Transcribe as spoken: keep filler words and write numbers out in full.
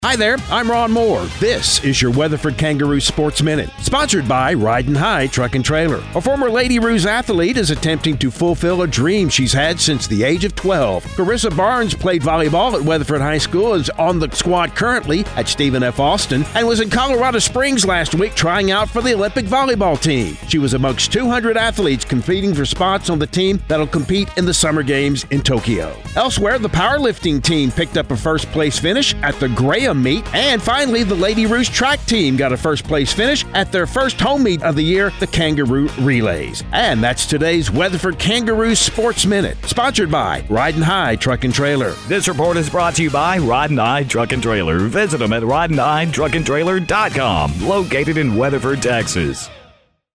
Hi there, I'm Ron Moore. This is your Weatherford Kangaroo Sports Minute, sponsored by Riding High Truck and Trailer. A former Lady Roos athlete is attempting to fulfill a dream she's had since the age of twelve. Carissa Barnes played volleyball at Weatherford High School, is on the squad currently at Stephen F. Austin, and was in Colorado Springs last week trying out for the Olympic volleyball team. She was amongst two hundred athletes competing for spots on the team that'll compete in the Summer Games in Tokyo. Elsewhere, the powerlifting team picked up a first-place finish at the Graham meet. And finally, the Lady Roos track team got a first-place finish at their first home meet of the year, the Kangaroo Relays. And that's today's Weatherford Kangaroo Sports Minute, sponsored by Riding High Truck and Trailer. This report is brought to you by Riding High Truck and Trailer. Visit them at riding high truck and trailer dot com, located in Weatherford, Texas.